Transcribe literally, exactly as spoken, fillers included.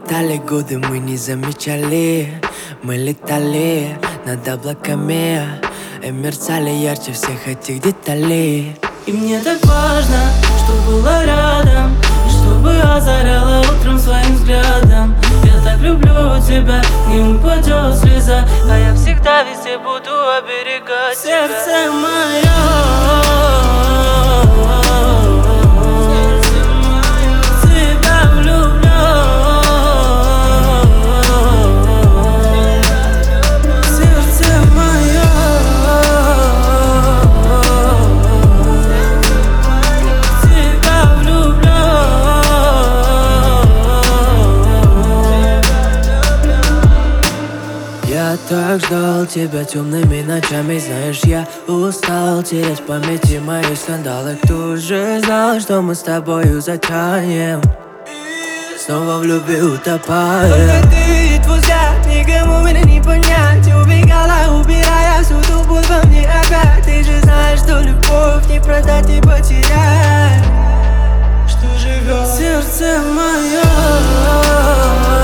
Пролетали годы, мы не замечали. Мы летали над облаками и мерцали ярче всех этих деталей. И мне так важно, что было рядом, чтобы озаряла утром своим взглядом. Я так люблю тебя, не упадет слеза, а я всегда везде буду оберегать тебя. Сердце мое, я так ждал тебя темными ночами. Знаешь, я устал терять в памяти мои скандалы. Кто же знал, что мы с тобою затянем, снова в любви утопаем. Только ты и твой взгляд, никому меня не понять. Убегала, убирая всю ту боль во мне опять. Ты же знаешь, что любовь не продать и потерять, что живет сердце мое.